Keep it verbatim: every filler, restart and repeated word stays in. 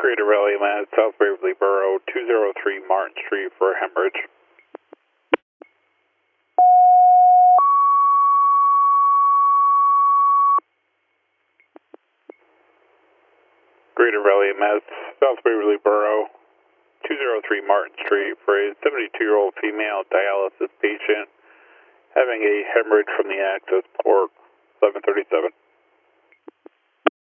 Greater Raleigh, Mass, South Waverly Borough, two oh three Martin Street for hemorrhage. Greater Raleigh, Mass, South Waverly Borough, two oh three Martin Street for a seventy-two-year-old female dialysis patient having a hemorrhage from the access port, seven thirty-seven.